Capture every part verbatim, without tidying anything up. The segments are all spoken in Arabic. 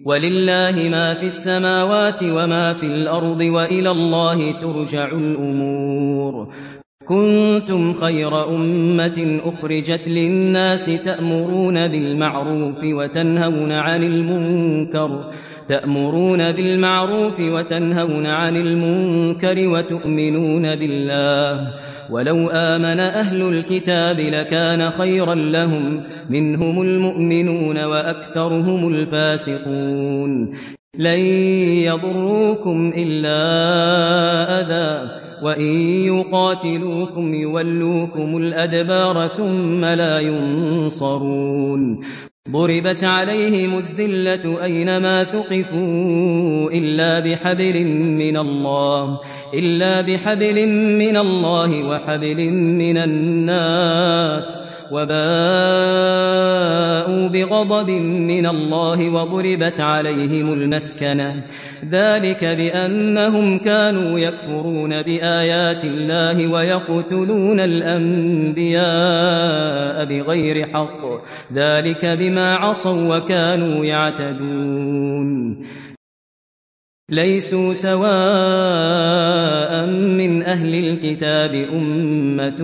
ولله ما في السماوات وما في الأرض وإلى الله ترجع الأمور كنتم خير أمة أخرجت للناس تأمرون بالمعروف وتنهون عن المنكر تأمرون بالمعروف وتنهون عن المنكر وتؤمنون بالله ولو آمن أهل الكتاب لكان خيرا لهم منهم المؤمنون وأكثرهم الفاسقون لن يضروكم إلا أذى وإن يقاتلوكم يولوكم الأدبار ثم لا ينصرون ضربت عليهم الذلة أينما ثقفوا إلا بحبل من الله إلا بحبل من الله وحبل من الناس وباءوا بغضب من الله وضربت عليهم المسكنة ذلك بأنهم كانوا يكفرون بآيات الله ويقتلون الأنبياء بغير حق ذلك بما عصوا وكانوا يعتدون ليسوا سواء من أهل الكتاب أمة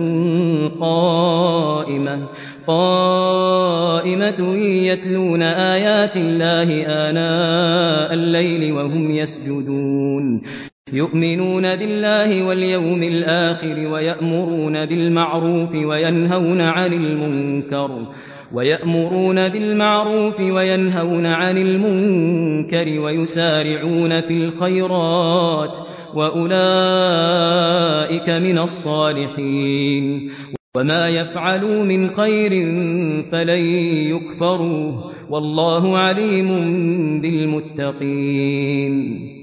قائمة قائمة يتلون آيات الله آناء الليل وهم يسجدون يؤمنون بالله واليوم الآخر ويأمرون بالمعروف وينهون عن المنكر ويأمرون بالمعروف وينهون عن المنكر ويسارعون في الخيرات وأولئك من الصالحين وما يفعلوا من خير فلن يكفروه والله عليم بالمتقين